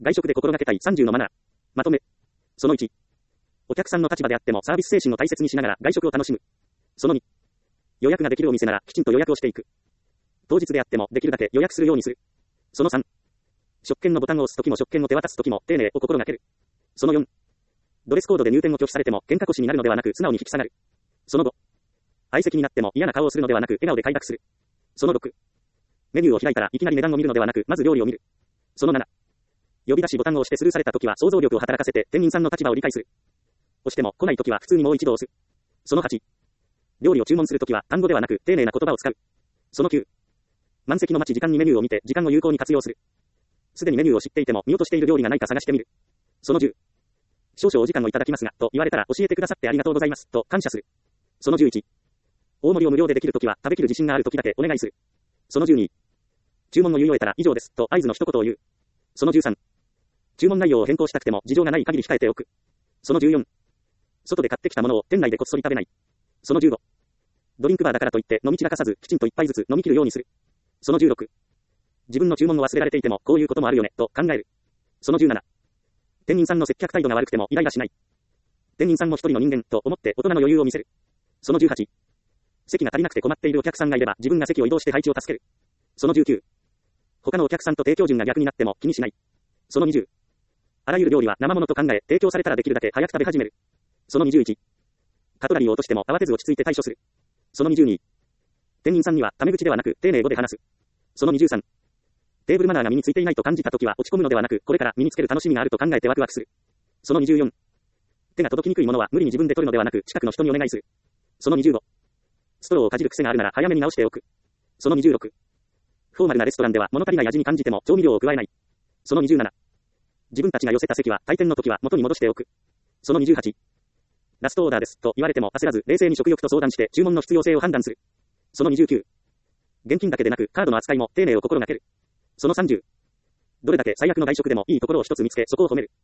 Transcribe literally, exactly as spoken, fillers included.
外食で心がけたいさんじゅうのマナー。まとめ。そのいち。お客さんの立場であってもサービス精神を大切にしながら外食を楽しむ。そのに。予約ができるお店ならきちんと予約をしていく。当日であってもできるだけ予約するようにする。そのさん。食券のボタンを押すときも食券を手渡すときも丁寧を心がける。そのよん。ドレスコードで入店を拒否されても喧嘩腰になるのではなく素直に引き下がる。そのご。相席になっても嫌な顔をするのではなく笑顔で快諾する。そのろく。メニューを開いたらいきなり値段を見るのではなくまず料理を見る。そのなな。呼び出しボタンを押してスルーされたときは想像力を働かせて店員さんの立場を理解する。押しても来ないときは普通にもう一度押す。そのはち。料理を注文するときは単語ではなく丁寧な言葉を使う。そのきゅう。満席の待ち時間にメニューを見て時間を有効に活用する。すでにメニューを知っていても見落としている料理がないか探してみる。そのじゅう。少々お時間をいただきますが、と言われたら教えてくださってありがとうございます、と感謝する。そのじゅういち。大盛りを無料でできるときは食べきる自信があるときだけお願いする。そのじゅうに。注文を言い終えたら以上です、と合図の一言を言う。そのじゅうさん。注文内容を変更したくても事情がない限り控えておく。そのじゅうよん。外で買ってきたものを店内でこっそり食べない。そのじゅうご。ドリンクバーだからといって飲み散らかさずきちんと一杯ずつ飲み切るようにする。そのじゅうろく。自分の注文を忘れられていてもこういうこともあるよね、と考える。そのじゅうなな。店員さんの接客態度が悪くてもイライラしない。店員さんも一人の人間と思って大人の余裕を見せる。そのじゅうはち。席が足りなくて困っているお客さんがいれば自分が席を移動して配置を助ける。そのじゅうきゅう。他のお客さんと提供順が逆になっても気にしない。そのにじゅう。あらゆる料理は生物と考え提供されたらできるだけ早く食べ始める。そのにじゅういち。カトラリーを落としても慌てず落ち着いて対処する。そのにじゅうに。店員さんにはタメ口ではなく丁寧語で話す。そのにじゅうさん。テーブルマナーが身についていないと感じたときは落ち込むのではなくこれから身につける楽しみがあると考えてワクワクする。そのにじゅうよん。手が届きにくいものは無理に自分で取るのではなく近くの人にお願いする。そのにじゅうご。ストローをかじる癖があるなら早めに直しておく。そのにじゅうろく。フォーマルなレストランでは物足りない味に感じても調味料を加えない。そのにじゅうなな。自分たちが寄せた席は退店の時は元に戻しておく。そのにじゅうはち。ラストオーダーですと言われても焦らず冷静に食欲と相談して注文の必要性を判断する。そのにじゅうきゅう。現金だけでなくカードの扱いも丁寧を心がける。そのさんじゅう。どれだけ最悪の外食でもいいところを一つ見つけそこを褒める。